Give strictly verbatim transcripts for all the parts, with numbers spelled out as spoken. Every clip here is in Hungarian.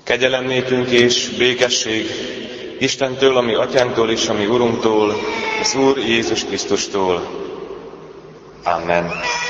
Kegyelem nékünk és békesség Istentől, ami Atyánktól és ami Urunktól, az Úr Jézus Krisztustól. Amen.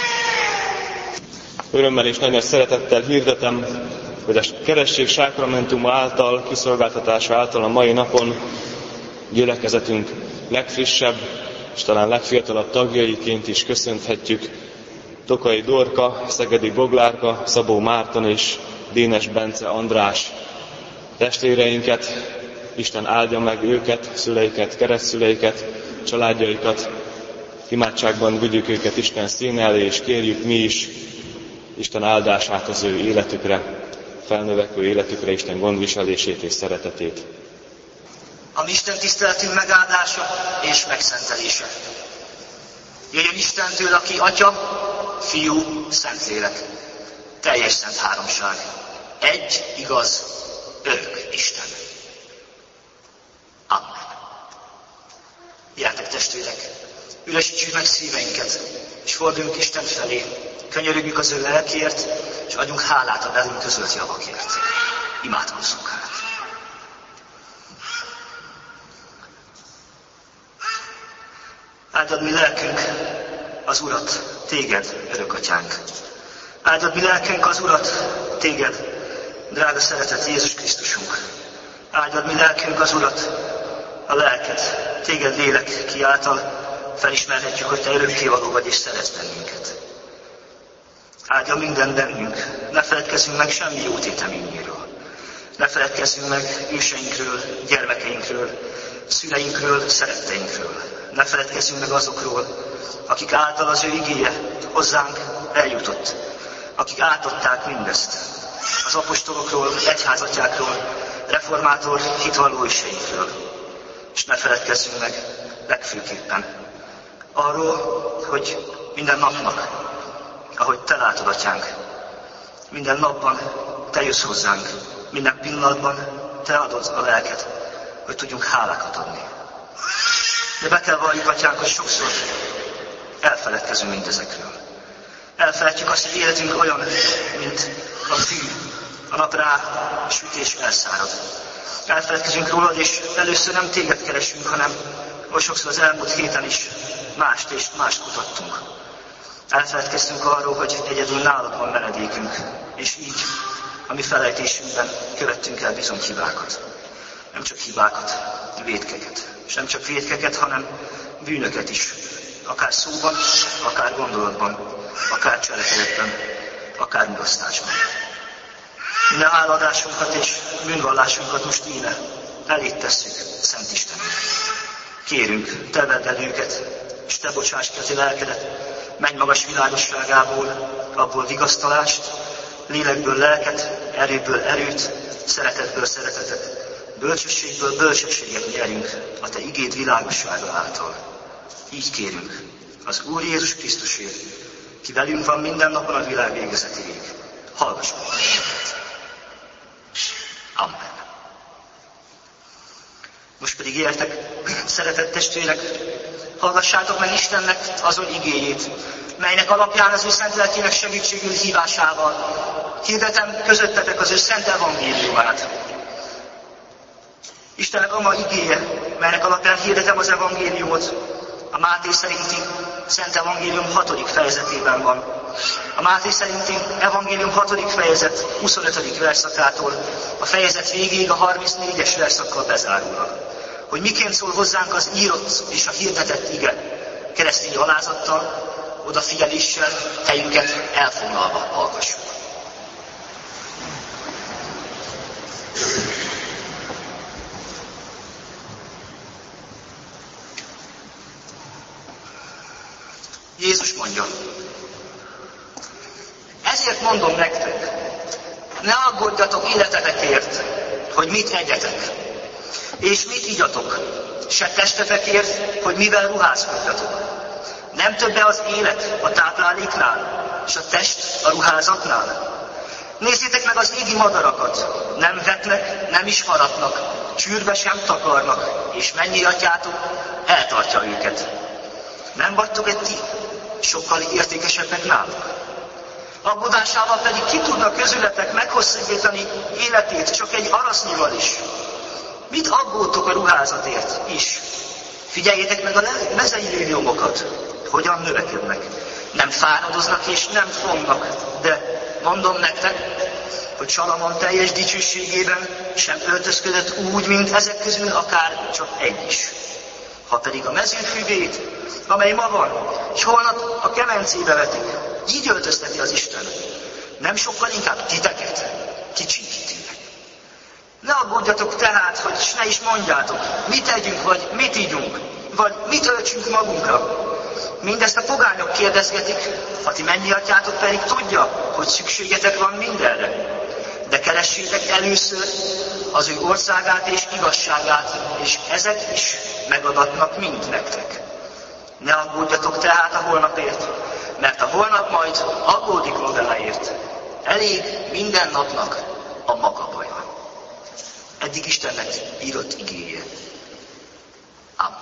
Örömmel és nagy szeretettel hirdetem, hogy a keresztség sákramentuma által, kiszolgáltatása által a mai napon gyülekezetünk legfrissebb és talán legfiatalabb tagjaiként is köszönhetjük Tokai Dorka, Szegedi Boglárka, Szabó Márton és Dénes Bence András testvéreinket. Isten áldja meg őket, szüleiket, keresztszüleiket, családjaikat. Imádságban vigyük őket Isten színe elé, és kérjük mi is Isten áldását az ő életükre, felnövekvő életükre, Isten gondviselését és szeretetét. A mi Isten tiszteletünk megáldása és megszentelése jöjjön Istentől, aki Atya, Fiú, Szentlélek, teljes szent háromság, egy, igaz, örök Isten. Amen. Gyertek, testvérek, üresítsük meg szíveinket, és forduljunk Isten felé, könyörögjük az ő lelkért, és adjunk hálát a belünk közölt javakért. Imádkozzunk hát. Áldad mi lelkünk az Urat, téged, örökatyánk. Áldad mi lelkünk az Urat, téged, drága szeretett Jézus Krisztusunk. Áldad mi lelkünk az Urat, a lelket, téged lélek, ki által felismerhetjük, hogy te örökkévaló vagy és szeretsz bennünket. Áldja minden bennünk, ne feledkezzünk meg semmi jó téteményéről. Ne feledkezzünk meg őseinkről, gyermekeinkről, szüleinkről, szeretteinkről. Ne feledkezzünk meg azokról, akik által az ő igéje hozzánk eljutott, akik átadták mindezt. Az apostolokról, egyházatyákról, reformátor hitvalló őseinkről. És ne feledkezzünk meg legfőképpen arról, hogy minden napnak, ahogy te látod, Atyánk, minden napban te jössz hozzánk, minden pillanatban te adod a lelket, hogy tudjunk hálákat adni. De be kell valljuk, Atyánk, hogy sokszor elfeledkezünk mindezekről. Elfelejtjük azt, hogy életünk olyan, mint a fű, a nap rá süt és elszárad. Elfeledkezünk rólad, és először nem téged keresünk, hanem oly sokszor az elmúlt héten is mást és mást kutattunk. Elfeledkeztünk arról, hogy egyedül nálad van menedékünk, és így a mi felejtésünkben követtünk el bizony hibákat. Nem csak hibákat, vétkeket. És nem csak vétkeket, hanem bűnöket is. Akár szóban, akár gondolatban, akár cselekedetben, akár mulasztásban. Minden háladásunkat és bűnvallásunkat most íme elét tesszük, Szent Istenünk. Kérünk, te vedd el őket, és te bocsáss ki a te lelkedet, menj magas világosságából, abból vigasztalást, lélekből lelket, erőből erőt, szeretetből szeretetet, bölcsességből bölcsességet nyerünk a te igéd világossága által. Így kérünk az Úr Jézus Krisztusért, ki velünk van minden napon a világ végezetéig. Hallgass meg bennünket. Amen. Most pedig értek, szeretett testvérek, hallgassátok meg Istennek azon igéjét, melynek alapján az ő szent lelkének segítségül hívásával hirdetem közöttetek az ő szent evangéliumát. Istennek ama igéje, melynek alapján hirdetem az evangéliumot, a Máté szerinti Szent Evangélium hatodik fejezetében van. A Máté szerinti Evangélium hatodik fejezet huszonötödik verszakától a fejezet végéig a harmincnégyes verszakkal bezárólag. Hogy miként szól hozzánk az írott és a hirdetett ige, keresztény alázattal, odafigyeléssel, helyünket elfoglalva hallgassuk. Jézus mondja, ezért mondom nektek, ne aggódjatok életetekért, hogy mit egyetek, és mit igyatok, se testetekért, hogy mivel ruházkodjatok. Nem többe az élet a tápláléknál, és a test a ruházatnál? Nézzétek meg az égi madarakat, nem vetnek, nem is aratnak, csűrbe sem takarnak, és mennyi atyátok eltartja őket. Nem vagytok egy ti sokkal értékesebbek náluk? Aggódásával pedig ki tudna közületek meghosszabbítani életét csak egy arasznyival is. Mit aggódtok a ruházatért is? Figyeljétek meg a mezei liliomokat, hogyan növekednek. Nem fáradoznak és nem fognak, de mondom nektek, hogy Salamon teljes dicsőségében sem öltözködött úgy, mint ezek közül akár csak egy is. Ha pedig a mezőfügét, amely ma van, és holnap a kemencébe vetik, így öltözteti az Isten, nem sokkal inkább titeket kicsinkíti meg. Ne aggódjatok tehát, hogy s ne is mondjátok, mit tegyünk, vagy mit ígyunk, vagy mit öltsünk magunkra. Mindezt a pogányok kérdezgetik, a ti mennyi atyátok pedig tudja, hogy szükségetek van mindenre. De keressétek először az ő országát és igazságát, és ezek is megadatnak mind nektek. Ne aggódjatok tehát a holnapért, mert a holnap majd aggódik magáért. Elég minden napnak a maga baja. Eddig Istennek írott igéje. Amen.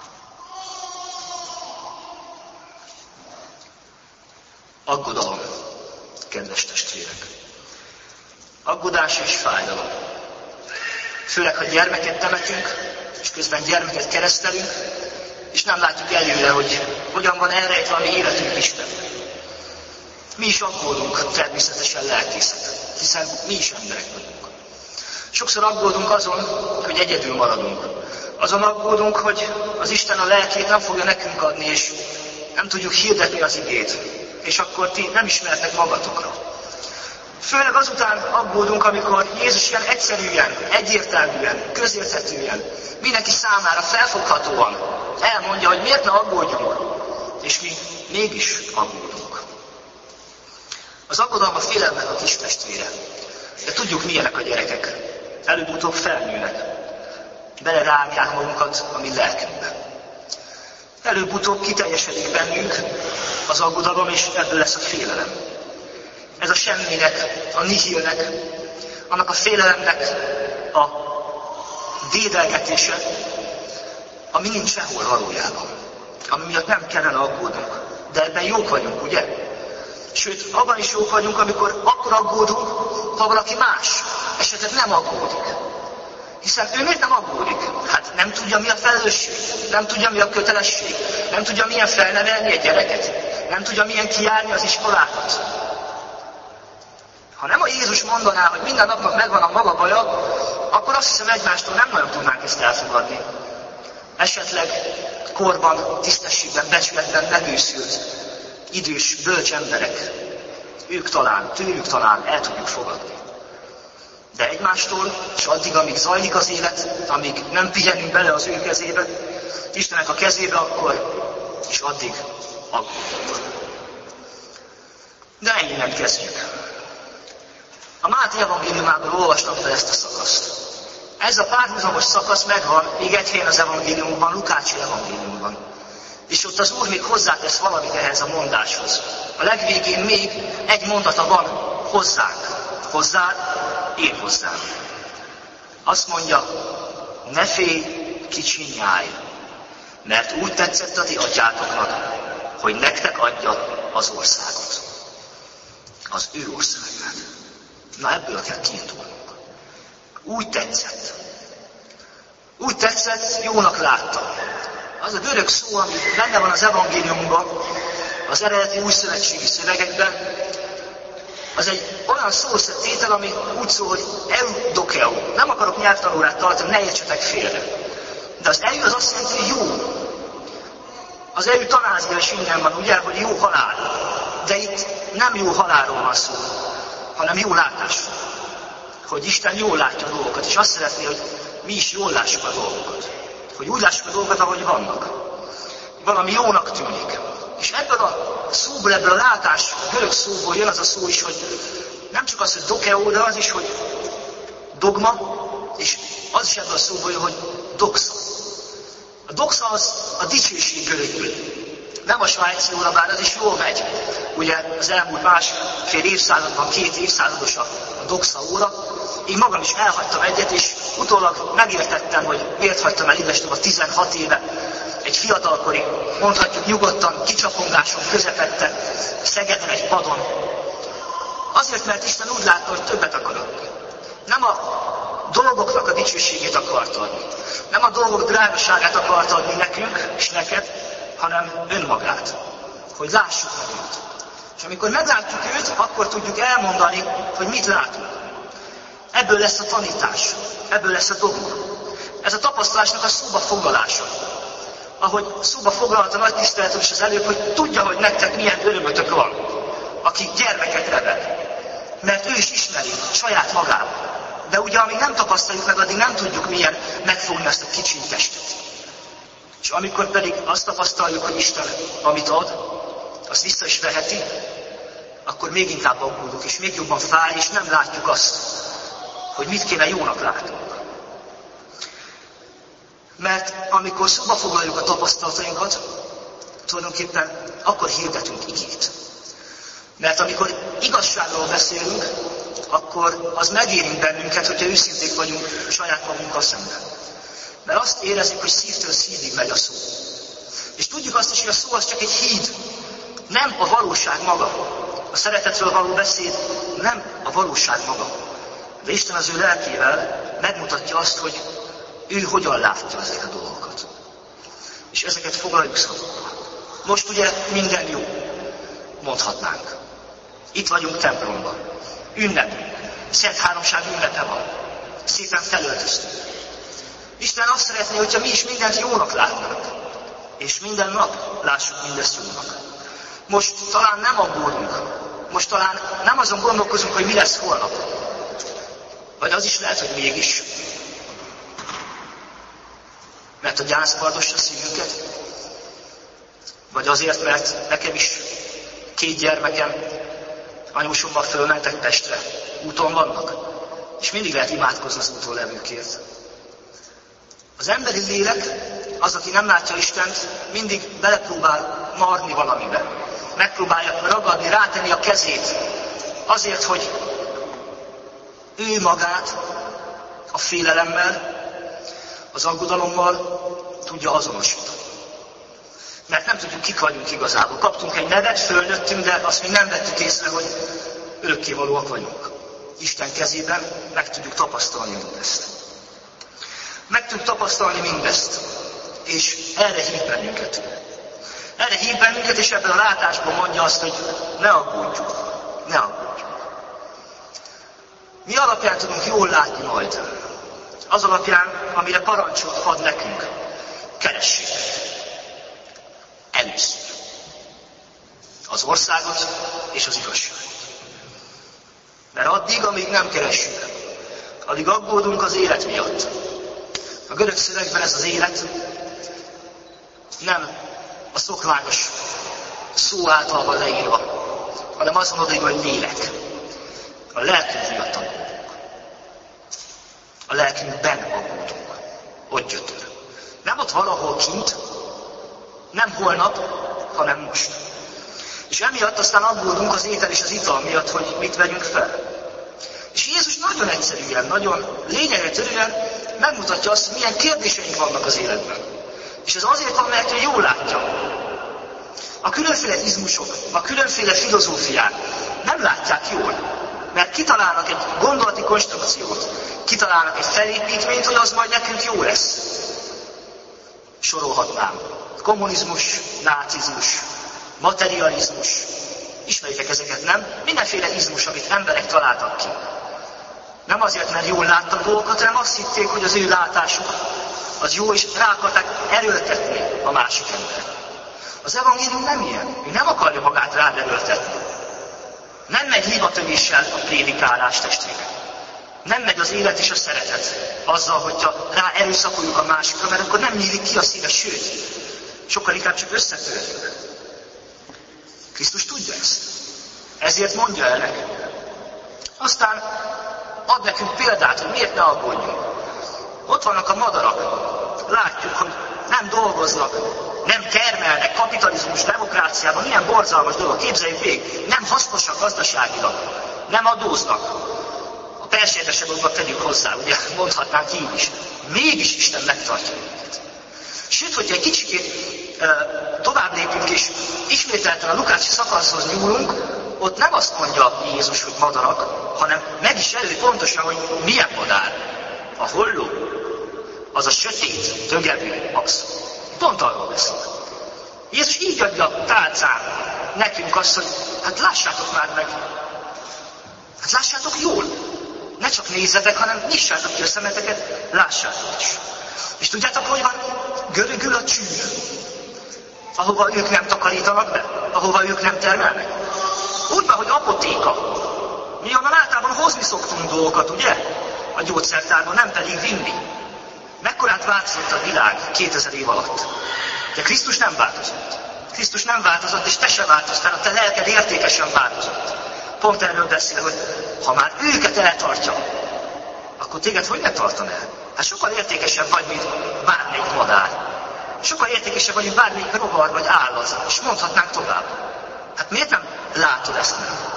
Aggodalom, kedves testvérek. Aggodás és fájdalom. Főleg, ha gyermeket temetünk, és közben gyermeket keresztelünk, és nem látjuk előre, hogy hogyan van elrejtve a mi életünk Istenben. Mi is aggódunk természetesen lelkészek, hiszen mi is emberek vagyunk. Sokszor aggódunk azon, hogy egyedül maradunk. Azon aggódunk, hogy az Isten a lelkét nem fogja nekünk adni, és nem tudjuk hirdetni az igét, és akkor ti nem ismertek magatokra. Főleg azután aggódunk, amikor Jézus ilyen egyszerűen, egyértelműen, közérthetően, mindenki számára felfoghatóan elmondja, hogy miért ne aggódjunk, és mi mégis aggódunk. Az aggodalom a félelmek a kis testvére, de tudjuk milyenek a gyerekek. Előbb-utóbb felnőnek, belerágják magunkat a mi lelkünkbe. Előbb-utóbb kiteljesedik bennünk az aggodalom, és ebből lesz a félelem. Ez a semminek, a nihilnek, annak a félelemnek a dédelgetése, ami nincs sehol valójában. Ami miatt nem kellene aggódnunk. De ebben jók vagyunk, ugye? Sőt, abban is jók vagyunk, amikor akkor aggódunk, ha valaki más esetleg nem aggódik. Hiszen ő miért nem aggódik? Hát nem tudja, mi a felelősség, nem tudja, mi a kötelesség, nem tudja, milyen felnevelni egy gyereket, nem tudja, milyen kijárni az iskolákat. Ha nem a Jézus mondaná, hogy minden napnak megvan a maga baja, akkor azt hiszem egymástól nem nagyon tudnánk ezt elfogadni. Esetleg korban, tisztességben, becsületben megőszült, idős, bölcs emberek, ők talán, tőlük talán el tudjuk fogadni. De egymástól, és addig, amíg zajlik az élet, amíg nem pihenünk bele az ő kezébe, Istennek a kezébe, akkor, és addig aggódunk. De innen kezdjük. A Máté evangéliumából olvastam fel ezt a szakaszt. Ez a párhuzamos szakasz megvan még egy helyen az evangéliumban, Lukácsi evangéliumban. És ott az Úr még hozzátesz valamit ehhez a mondáshoz. A legvégén még egy mondata van hozzánk. Hozzád, én hozzám. Azt mondja, ne félj, kicsi nyáj, mert úgy tetszett a ti atyátoknak, hogy nektek adja az országot. Az ő országát. Na ebből kell kiindulnunk. Úgy tetszett. Úgy tetszett, jónak láttam. Az a görög szó, ami benne van az evangéliumban, az eredeti újszövetségi szövegekben, az egy olyan szószetétel, ami úgy szól, hogy eudokeo. Nem akarok nyelvtanórát tartani, ne értsetek félre. De az eu az azt jelenti, hogy jó. Az eu tanázia is innen van, ugye, hogy jó halál. De itt nem jó halálról van szó, hanem jó látásról. Hogy Isten jól látja a dolgokat, és azt szeretné, hogy mi is jól lássuk a dolgokat. Hogy úgy lássuk a dolgokat, ahogy vannak. Valami jónak tűnik. És ebből a szóból, ebből a látás, a görög szóból jön az a szó is, hogy nem csak az, hogy dokeo, de az is, hogy dogma, és az is ebből a szóból jön, hogy doxa. A doxa az a dicsőség görögül. Nem a svájci óra, bár az is jól megy. Ugye az elmúlt másfél évszázadban, két évszázados a doxa óra. Én magam is elhagytam egyet, és utólag megértettem, hogy miért hagytam el idestova tizenhat éve. Egy fiatalkori, mondhatjuk nyugodtan, kicsapongáson közepette, Szegeden egy padon, Azért, mert Isten úgy látta, hogy többet akar adni. Nem a dolgoknak a dicsőségét akarta adni. Nem a dolgok drágaságát akarta adni nekünk és neked, hanem önmagát. Hogy lássuk meg őt. És amikor meglátjuk őt, akkor tudjuk elmondani, hogy mit látunk. Ebből lesz a tanítás. Ebből lesz a dogma. Ez a tapasztalásnak a szóba foglalása. Ahogy szóba foglalta nagy tiszteletem is az előbb, hogy tudja, hogy nektek milyen örömötök van, aki gyermeket nevel. Mert ő is ismeri saját magát. De ugye, amíg nem tapasztaljuk meg, addig nem tudjuk milyen megfogni azt a kicsi testet. És amikor pedig azt tapasztaljuk, hogy Isten, amit ad, azt vissza is veheti, akkor még inkább aggódunk, és még jobban fáj, és nem látjuk azt, hogy mit kéne jónak látnunk. Mert amikor szóba foglaljuk a tapasztalatainkat, tulajdonképpen akkor hirdetünk igét. Mert amikor igazságról beszélünk, akkor az megérint bennünket, hogyha őszinték vagyunk saját magunkkal szemben. Mert azt érezzük, hogy szívtől szívig megy a szó. És tudjuk azt is, hogy a szó az csak egy híd, nem a valóság maga. A szeretetről való beszéd nem a valóság maga. De Isten az ő lelkével megmutatja azt, hogy ő hogyan látja ezeket a dolgokat. És ezeket foglaljuk szavakba. Most ugye minden jó, mondhatnánk. Itt vagyunk templomban. Ünnep. Szent Háromság ünnepe van. Szépen felöltöztünk. Isten azt szeretné, hogyha mi is mindent jónak látnánk. És minden nap lássuk mindezt jónak. Most talán nem aggódunk. Most talán nem azon gondolkozunk, hogy mi lesz holnap. Vagy az is lehet, hogy mégis. Mert a gyász kardossa szívünket. Vagy azért, mert nekem is két gyermekem anyósommal fölmentek Pestre. Úton vannak. És mindig lehet imádkozni az úton levőkért. Az emberi lélek, az, aki nem látja Istent, mindig belepróbál marni valamibe. Megpróbálja ragadni, rátenni a kezét. Azért, hogy ő magát a félelemmel, az aggodalommal tudja azonosítani. Mert nem tudjuk, kik vagyunk igazából. Kaptunk egy nevet, fölnőttünk, de azt még nem vettük észre, hogy örökkévalóak vagyunk. Isten kezében meg tudjuk tapasztalni mindezt. Meg tudjuk tapasztalni mindezt. És erre hív bennünket. Erre hív bennünket, és ebben a látásban mondja azt, hogy ne aggódjunk. Ne aggódjunk. Mi alapján tudunk jól látni majd? Az alapján, amire parancsot ad nekünk. Keressük. Először. Az országot és az igazságot. Mert addig, amíg nem keressük, addig aggódunk az élet miatt. A görög szövegben ez az élet nem a szokványos szó által van leírva, hanem azt mondod, hogy lélek. A lelkünk miatt aggódunk. A lelkünkben aggódunk. Ott gyötör. Nem ott valahol kint, nem holnap, hanem most. És emiatt aztán aggódunk az étel és az ital miatt, hogy mit vegyünk fel. És Jézus nagyon egyszerűen, nagyon lényegre törően megmutatja azt, hogy milyen kérdéseink vannak az életben. És ez azért van, mert ő jól látja. A különféle izmusok, a különféle filozófiák nem látják jól. Mert kitalálnak egy gondolati konstrukciót, kitalálnak egy felépítményt, hogy az majd nekünk jó lesz. Sorolhatnám. Kommunizmus, nácizmus, materializmus. Ismeritek ezeket, nem? Mindenféle izmus, amit emberek találtak ki. Nem azért, mert jól láttak dolgokat, hanem azt hitték, hogy az ő látásuk az jó, és rá akarták erőltetni a másik embert. Az evangélium nem ilyen. Ő nem akarja magát rád erőltetni. Nem megy hibatövéssel a prédikálás, testvérek. Nem megy az élet és a szeretet azzal, hogyha rá erőszakoljuk a másikra, mert akkor nem nyílik ki a szíve, sőt, sokkal inkább csak összetörjük. Krisztus tudja ezt. Ezért mondja el nekünk. Aztán ad nekünk példát, hogy miért ne aggódjunk. Ott vannak a madarak. Látjuk, hogy nem dolgoznak, nem termelnek, kapitalizmus, demokráciában, milyen borzalmas dolog. Képzeljük végig, nem hasznosak gazdaságilag, nem adóznak. A persejtesebb dolgokat tegyük hozzá, ugye mondhatnánk így is. Mégis Isten megtartja őket. Sőt, hogyha egy kicsit tovább lépünk és ismételten a lukácsi szakaszhoz nyúlunk, ott nem azt mondja Jézus, hogy madarak, hanem meg is jelöli pontosan, hogy milyen madár. A holló, az a sötét, dögevő, az. Pont arról beszél. Jézus így adja tálcán nekünk azt, hogy hát lássátok már meg. Hát lássátok jól. Ne csak nézzetek, hanem nyissátok ki a szemeteket, lássátok is. És tudjátok, hogy van? Görögül a csűr. Ahova ők nem takarítanak be, ahova ők nem termelnek. Úgy van, hogy apotéka. Mi onnan általában hozni szoktunk dolgokat, ugye? A gyógyszertárban, nem pedig vinni. Mekkorát változott a világ kétezer év alatt. De Krisztus nem változott. Krisztus nem változott, és te sem változtál, a te lelked értékesen változott. Pont erről beszél, hogy ha már őket eltartja, akkor téged hogy ne tartan el? Hát sokkal értékesebb vagy, mint bármelyik madár. Sokkal értékesebb vagy, mint bármelyik rovar vagy állat. És mondhatnánk tovább. Hát miért nem látod ezt meg?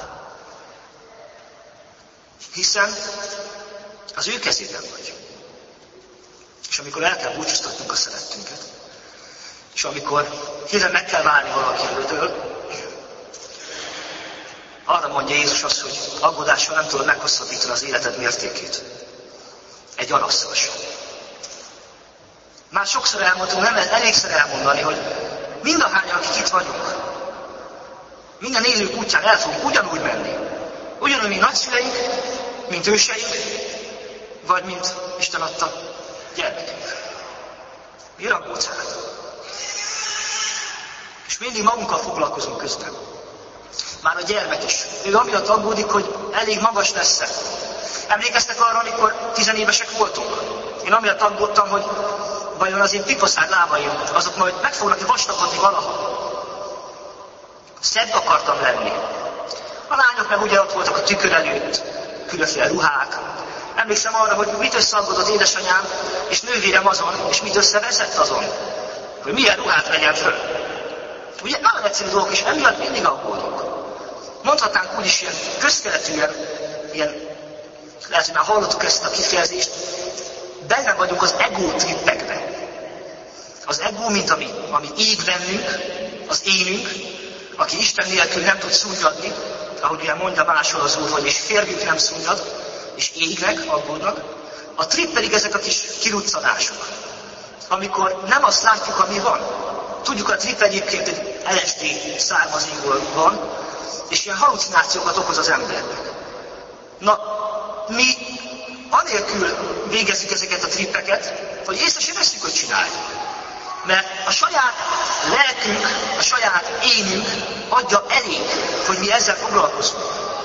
Hiszen az ő kezében vagy. És amikor el kell búcsúztatnunk a szerettünket, és amikor hirtelen meg kell válni valakitől, arra mondja Jézus azt, hogy aggódással nem tudod meghosszabbítani az életed mértékét. Egy arasszal sem. Már sokszor elmondtunk, nem elégszer elmondani, hogy mindahányan, akik itt vagyunk, minden élők útján el fogunk ugyanúgy menni. Ugyanúgy, mint nagyszüleink, mint őseink, vagy mint Isten adta gyermekünk. Miért aggódsz el? És mindig magunkkal foglalkozunk közben. Már a gyermek is. Ő amiatt aggódik, hogy elég magas lesz-e. Emlékeztek arra, amikor tizenévesek voltunk? Én amiatt aggódtam, hogy vajon az én pipaszád lábaim, azok majd meg fognak vastagodni valahol. Szebb akartam lenni. A lányok meg ugye ott voltak a tükör előtt, különféle ruhák. Emlékszem arra, hogy mit összeaggódott édesanyám és nővérem azon, és mit összevezett azon, hogy milyen ruhát vegyen föl. Ugye nagyon egyszerű dolgok, és emiatt mindig aggódunk. Mondhatnánk úgy is ilyen közkeletűen, ilyen, lehet, hogy már hallottuk ezt a kifejezést, benne vagyunk az ego trippekben. Az ego, mint ami, ami ég bennünk, az énünk, aki Isten nélkül nem tud szunnyadni, ahogy ugye mondja máshol az Úr, hogy és férjük nem szunnyad, és égnek, aggódnak. A trip pedig ezek a kis kiruccanások, amikor nem azt látjuk, ami van. Tudjuk, a trip egyébként egy el es dé származékból van, és ilyen halucinációkat okoz az embernek. Na, mi anélkül végezzük ezeket a trippeket, hogy észre sem veszünk, hogy csináljuk. Mert a saját lelkünk, a saját énünk adja elég, hogy mi ezzel foglalkozunk.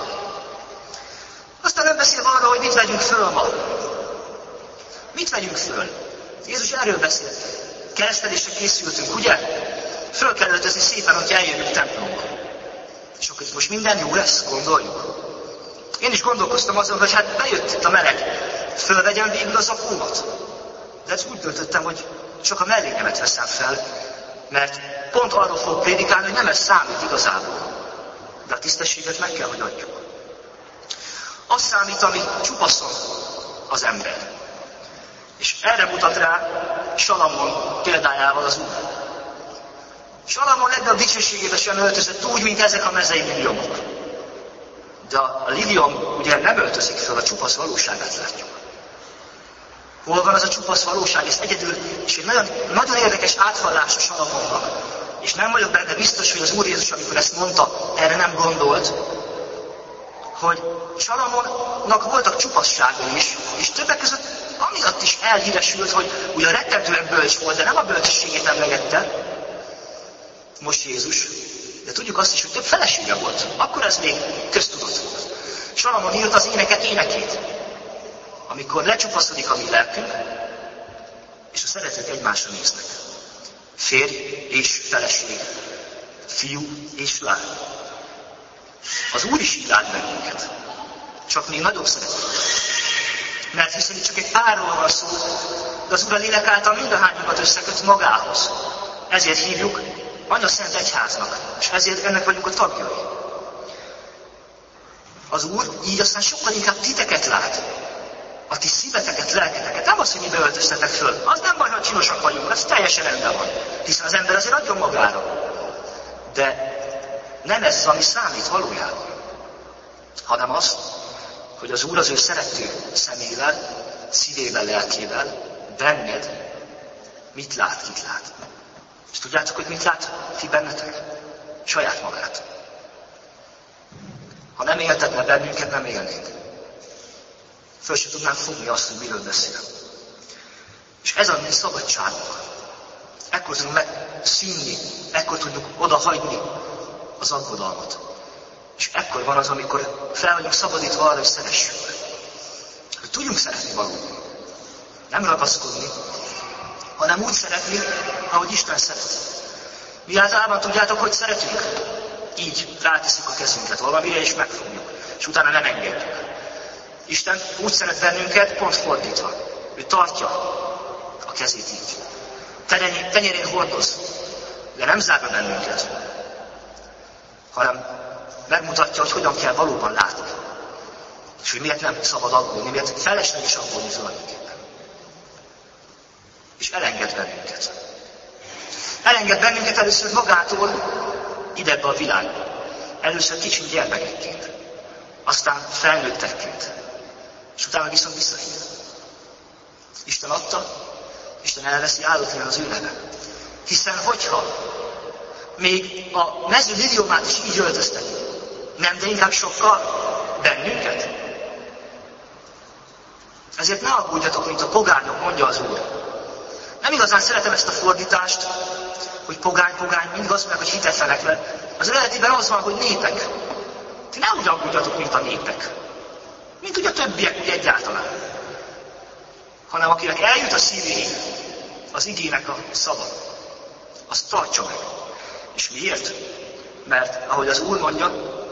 Aztán nem beszél arról, hogy mit vegyünk föl ma. Mit vegyünk föl? Jézus erről beszél. Keresztelésre készültünk, ugye? Föl kell öltözni szépen, hogy eljönünk templomba. És akkor itt most minden jó lesz, gondoljuk. Én is gondolkoztam azon, hogy hát bejött itt a meleg. Fölvegyem végül az akómat. De ezt úgy döntöttem, hogy csak a mellényemet veszem fel, mert pont arról fog prédikálni, hogy nem ez számít igazából. De a tisztességet meg kell, hogy adjuk. Az számít, ami csupaszon az ember. És erre mutat rá Salamon példájával az Úr. Salamon legnagyobb dicsőségében sem öltözött úgy, mint ezek a mezei liliomok. De a liliom ugye nem öltözik fel, a csupasz valóságát látjuk. Hol van az a csupasz valóság? Ez egyedül, és egy nagyon, nagyon érdekes áthallás a Salamonnak. És nem vagyok benne biztos, hogy az Úr Jézus, amikor ezt mondta, erre nem gondolt, hogy Salamonnak voltak csupasságai is, és többek között amiatt is elhíresült, hogy ugye rettentően bölcs volt, de nem a bölcsességét emlegette, most Jézus, de tudjuk azt is, hogy több felesége volt. Akkor ez még köztudott volt. Salamon írt az éneket énekét, amikor lecsupaszodik a mi lelkünk, és a szeretők egymásra néznek. Férj és feleség, fiú és lány. Az Úr is így lát bennünket, csak még nagyobb szeretet. Mert hiszen itt csak egy párról van szó, de az Úr a lélek által mindahányokat összeköt magához. Ezért hívjuk Anya Szent Egyháznak, és ezért ennek vagyunk a tagjai. Az Úr így aztán sokkal inkább titeket lát, a ti szíveteket, lelketeket. Nem az, hogy mi beöltöztetek föl. Az nem baj, ha csinosak vagyunk, ez teljesen rendben van. Hiszen az ember azért adjon magára. De nem ez az, ami számít valójában, hanem az, hogy az Úr az ő szerető szemével, szívével, lelkével, benned mit lát, kit lát. És tudjátok, hogy mit lát ti bennetek? Saját magát. Ha nem éltetne bennünket, nem élnénk. Föl sem tudnánk fogni azt, hogy miről beszél. És ez a mi szabadságunk. Ekkor tudunk megszűnni, ekkor tudjuk odahagyni az aggodalmat. És ekkor van az, amikor fel vagyunk szabadítva arra, hogy szeressünk. Hogy tudjunk szeretni valóban. Nem ragaszkodni, hanem úgy szeretni, ahogy Isten szeret. Mi általában tudjátok, hogy szeretünk? Így rátesszük a kezünket valamire, és megfogjuk. És utána nem engedjük. Isten úgy szeret bennünket, pont fordítva. Ő tartja a kezét így. Tenyerén hordoz, de nem zárja bennünket, hanem megmutatja, hogy hogyan kell valóban látni. És hogy miért nem szabad aggódni, miért felesleges aggódni tulajdonképpen. És elenged bennünket. Elenged bennünket először magától idebbe a világba. Először kicsi gyermekekként, aztán felnőttekként, és utána viszont visszahív. Isten adta, Isten elveszi, áldott legyen az ő neve. Hiszen hogyha még a mező liliomát is így öltözteti, nem, de inkább sokkal bennünket. Ezért ne aggódjatok, mint a pogányok, mondja az Úr. Nem igazán szeretem ezt a fordítást, hogy pogány, pogány, mindig azt mondják, hogy hitetlenek le. Az eredetiben az van, hogy népek. Ti nem úgy aggódjatok, mint a népek. Mint ugye a többiek úgy egyáltalán. Hanem akinek eljut a szívéig az igének a szava, azt tartsa meg. És miért? Mert, ahogy az Úr mondja,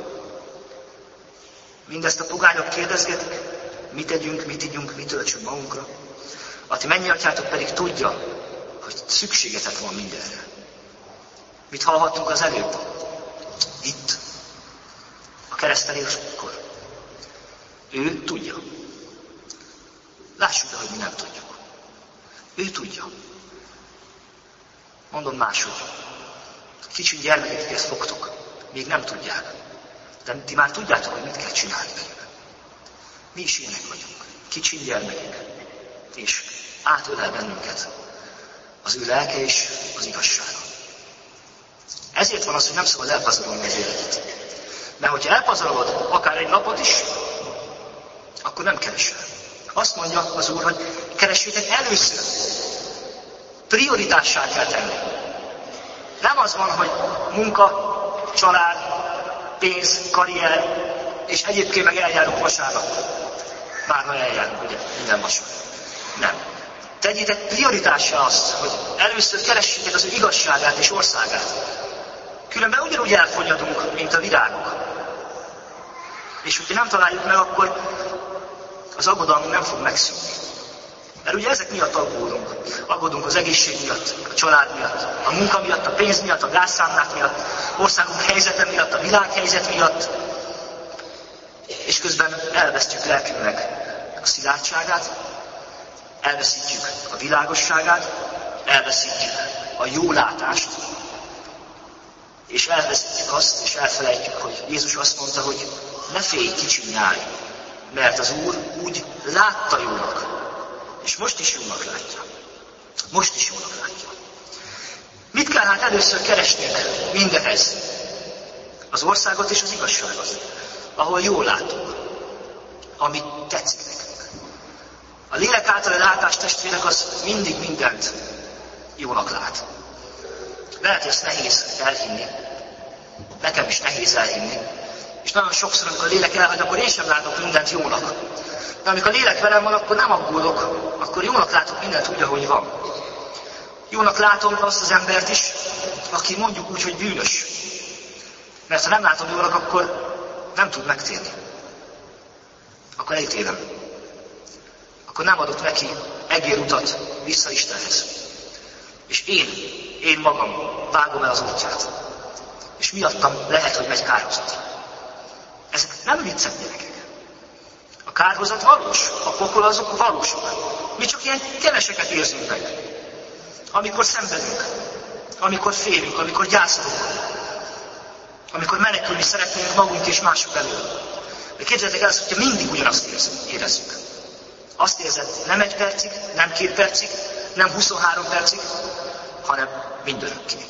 mindezt a pogányok kérdezgetik, mit tegyünk, mit ígyunk, mit töltsünk magunkra. A ti mennyi atyátok pedig tudja, hogy szükségetek van mindenre. Mit hallhattunk az előbb? Itt, a kereszteléskor. Ő tudja. Lássuk be, hogy mi nem tudjuk. Ő tudja. Mondom máshogy. Kicsi gyermekeket ezt fogtok. Még nem tudják. De ti már tudjátok, hogy mit kell csinálni velük. Mi is ilyenek vagyunk. Kicsi gyermekek. És átölel bennünket az ő lelke és az igazsága. Ezért van az, hogy nem szabad elpazarolni az életet. Mert hogyha elpazarolod akár egy napot is, akkor nem keresel. Azt mondja az Úr, hogy keressétek először. Prioritássá kell tenni. Nem az van, hogy munka, család, pénz, karrier, és egyébként meg eljárunk vasárnap. Bár ha eljárunk, ugye, minden vasárnap. Nem. Tegyétek prioritássá azt, hogy először keressétek az ő igazságát és országát. Különben ugyanúgy elfogyadunk, mint a virágok. És hogyha nem találjuk meg, akkor az aggodalmunk nem fog megszűnni. Mert ugye ezek miatt aggódunk. Aggódunk az egészség miatt, a család miatt, a munka miatt, a pénz miatt, a gázszámlák miatt, országunk helyzete miatt, a világhelyzet miatt. És közben elvesztjük lelkünknek a szilárdságát, elveszítjük a világosságát, elveszítjük a jólátást, és elveszítjük azt, és elfelejtjük, hogy Jézus azt mondta, hogy ne félj, kicsi nyáj, mert az Úr úgy látta jónak, és most is jónak látja. Most is jónak látja. Mit kell hát először keresnünk mindehez? Az országot és az igazságot, ahol jól látunk, amit tetszik nekünk. A lélek által látás testvérek az mindig mindent jónak lát. Lehet, hogy ezt nehéz elhinni. Nekem is nehéz elhinni. És nagyon sokszor, amikor a lélek elhagy, akkor én sem látok mindent jónak. De amikor a lélek velem van, akkor nem aggódok, akkor jónak látok mindent úgy, ahogy van. Jónak látom azt az embert is, aki mondjuk úgy, hogy bűnös. Mert ha nem látom jónak, akkor nem tud megtérni. Akkor elítélem. Akkor nem adok neki egérutat vissza Istenhez. És én, én magam vágom el az útját. És miattam lehet, hogy megy kárhozat. Ezek nem viccek, gyerekek. A kárhozat valós, a pokol azok valósak. Mi csak ilyen keveseket érzünk meg. Amikor szenvedünk, amikor félünk, amikor gyászolunk. amikor menekülni szeretnénk magunk és mások elől. De képzeljétek el azt, hogyha mindig ugyanazt érezzük. Azt érzed nem egy percig, nem két percig, nem huszonhárom percig, hanem mindörökké.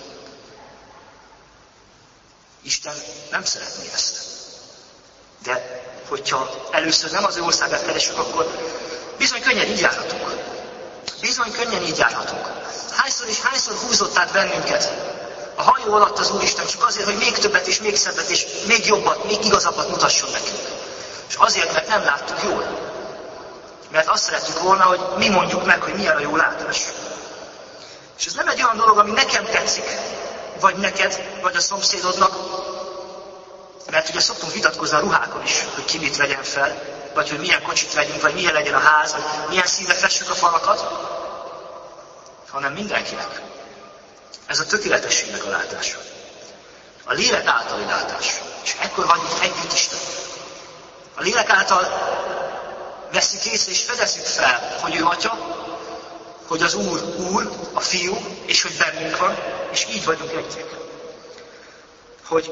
Isten nem szeretné ezt. De hogyha először nem az ő országát keresünk, akkor bizony könnyen így járhatunk. Bizony könnyen így járhatunk. Hányszor és hányszor húzott át bennünket a hajó alatt az Úristen, csak azért, hogy még többet és még szebbet és még jobbat, még igazabbat mutasson nekünk. És azért, mert nem láttuk jól. Mert azt szeretjük volna, hogy mi mondjuk meg, hogy milyen a jó látás. És ez nem egy olyan dolog, ami nekem tetszik, vagy neked, vagy a szomszédodnak, mert ugye szoktunk vitatkozni a ruhákon is, hogy ki mit vegyen fel, vagy hogy milyen kocsit vegyünk, vagy milyen legyen a ház, vagy milyen színre fessük a falakat, hanem mindenkinek. Ez a tökéletességnek a látása. A lélek általi látás. És ekkor vagyunk együtt Isten. A lélek által veszük észre és fedezzük fel, hogy ő Atya, hogy az Úr Úr, a Fiú, és hogy bennünk van, és így vagyunk egyek. Hogy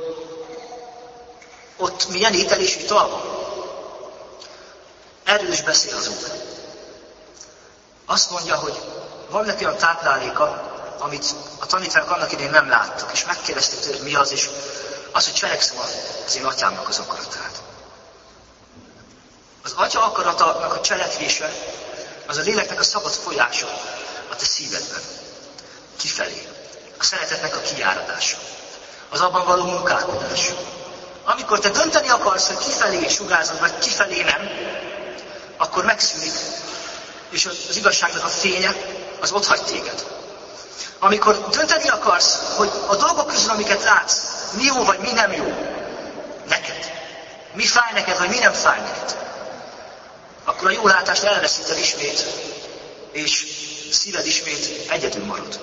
ott milyen étel és ital van. Erről is beszél az Úr. Azt mondja, hogy van neki olyan tápláléka, amit a tanítványok annak idején nem láttak, és megkérdezték tőle, hogy mi az, és az, hogy cselekszem az én atyámnak az akaratát. Az atya akaratának a cselekvése, az a léleknek a szabad folyása a te szívedben, kifelé. A szeretetnek a kiáradása, az abban való munkálkodás. Amikor te dönteni akarsz, hogy kifelé sugárzod, vagy kifelé nem, akkor megszűnik, és az igazságnak a fénye az otthagy téged. Amikor dönteni akarsz, hogy a dolgok közül, amiket látsz, mi jó vagy mi nem jó, neked, mi fáj neked, vagy mi nem fáj neked, akkor a jó látást elveszíted ismét, és szíved ismét egyedül marad.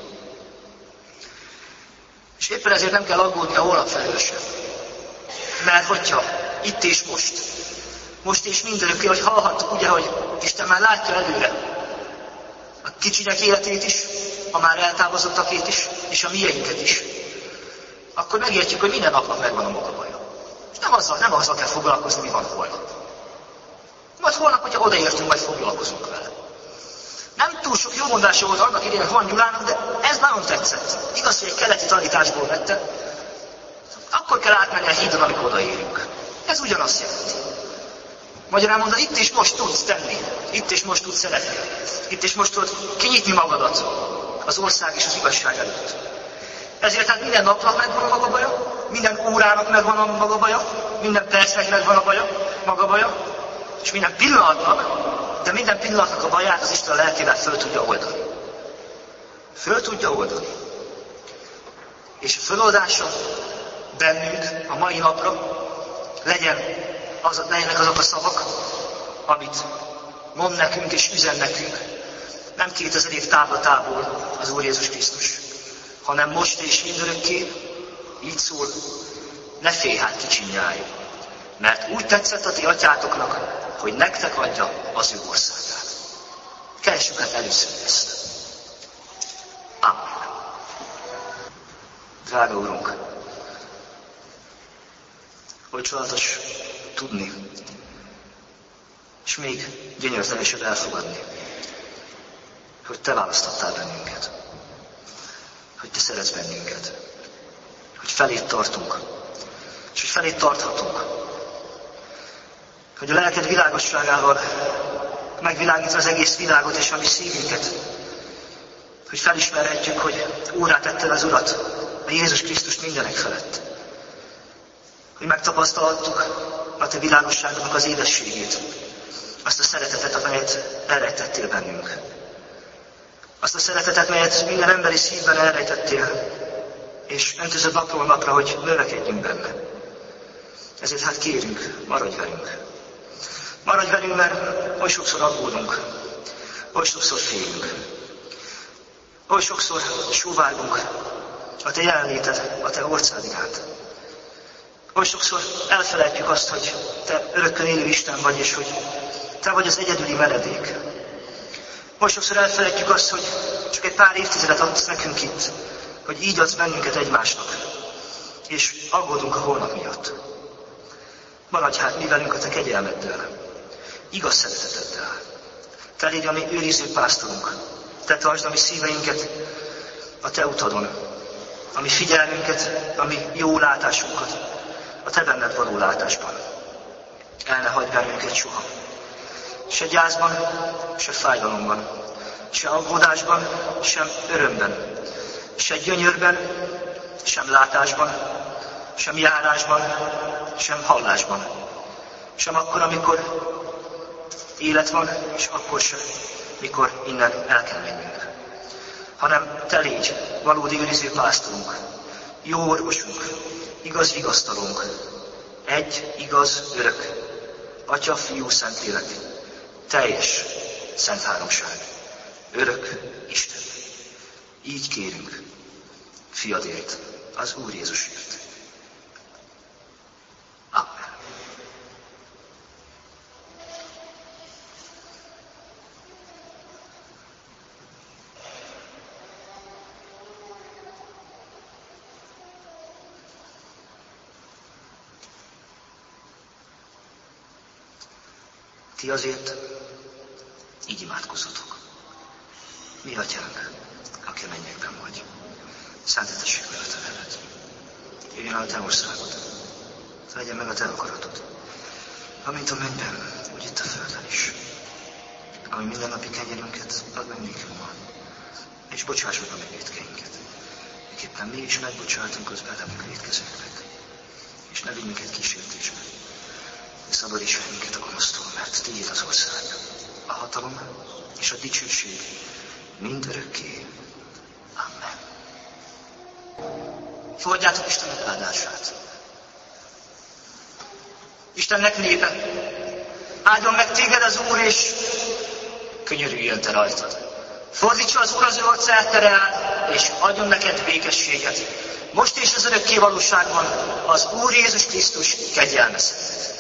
És éppen ezért nem kell aggódni a holnap felől sem. Mert hogyha itt és most, most és mindenükké, hogy hallhattuk ugye, hogy Isten már látja előre a kicsinyek életét is, a már eltávozottakét is, és a mieinket is, akkor megértjük, hogy minden napnak megvan a maga baja. És nem azzal, nem azzal kell foglalkozni, mi van holnap. Majd holnap, hogyha odaértünk, majd foglalkozunk vele. Nem túl sok jó mondása volt annak idején Van Gyulának, de ez nagyon tetszett. Igaz, hogy egy keleti tanításból vette. Akkor kell átmenni a hídon, amikor odaérünk. Ez ugyanazt jelenti. Magyarán mondod, itt és most tudsz tenni. Itt és most tudsz szeretni. Itt és most tudod kinyitni magadat az ország és az igazság előtt. Ezért hát minden napnak megvan a maga baja, minden órának megvan a maga baja, minden percnek megvan a baja, maga baja, és minden pillanatnak, de minden pillanatnak a baját az Isten lelkével föl tudja oldani. Föl tudja oldani. És a föloldása bennünk a mai napra legyen az, legyenek azok a szavak, amit mond nekünk és üzen nekünk, nem kétezer év távlatából az Úr Jézus Krisztus, hanem most és mindörökké, így szól, ne félj hát kicsinyáj, mert úgy tetszett a ti atyátoknak, hogy nektek adja az ő országát. Keressük hát először ezt. Amen. Drága Urunk, hogy csodálatos tudni, és még gyönyörteljesebb elfogadni, hogy Te választottál bennünket, hogy Te szeretsz bennünket, hogy felét tartunk, és hogy felét tarthatunk, hogy a lelked világosságával megvilágítva az egész világot és a mi szívünket, hogy felismerhetjük, hogy úrrá tetted az Urat, a Jézus Krisztust mindenek felett. Hogy megtapasztalhattuk a Te világosságnak az édességét, azt a szeretetet, amelyet elrejtettél bennünk. Azt a szeretetet, melyet minden emberi szívben elrejtettél, és öntözöd napról napra, hogy növekedjünk benne. Ezért hát kérünk, maradj velünk. Maradj velünk, mert oly sokszor aggódunk, oly sokszor félünk, oly sokszor sóvárgunk a Te jelenléted, a Te orszád iránt. Oly sokszor elfelejtjük azt, hogy Te örökkön élő Isten vagy, és hogy Te vagy az egyedüli menedék. Oly sokszor elfelejtjük azt, hogy csak egy pár évtizedet adsz nekünk itt, hogy így adsz bennünket egymásnak. és aggódunk a holnap miatt. Maradj hát mi velünk a te kegyelmeddel, igaz szereteteddel. Te légy a mi őriző pásztorunk, te tartsd a mi szíveinket a te utadon, a mi figyelmünket, a mi jó látásunkat, a te benned való látásban. El ne hagyd bennünket soha. Se gyászban, se fájdalomban, se aggódásban, sem örömben, se gyönyörben, sem látásban, sem járásban, sem hallásban, sem akkor, amikor élet van, és akkor sem, mikor innen el kell mennünk. Hanem te légy valódi őriző pásztorunk, jó orvosunk, igaz vigasztalónk, egy igaz örök, Atya, Fiú, Szentlélek, teljes szent háromság, örök Isten. Így kérünk, fiadért, az Úr Jézusért. Amen. Ti azért így imádkozzatok. Mi atyánk, aki a mennyekben vagy, szenteltessék meg a te neved. Jöjjön el a te országod, legyen meg a te akaratod, amint a mennyben, úgy itt a földön is. Ami mindennapi kenyerünket add meg nékünk ma, és bocsáss meg a mi vétkeinket, miképpen mi is megbocsátunk az velünk vétkezőknek, és ne vigy minket kísértésbe, de szabadíts meg minket a gonosztól, mert tiéd az ország, a hatalom és a dicsőség mind örökké. Amen. Fogadjátok Istenek áldását. Istennek népe, áldjon meg téged az Úr, és könyörüljön te rajtad. Fordítsa az Úr az ő arcát te reád, és adjon neked békességet. Most és az örökké valóságban az Úr Jézus Krisztus kegyelme szerint.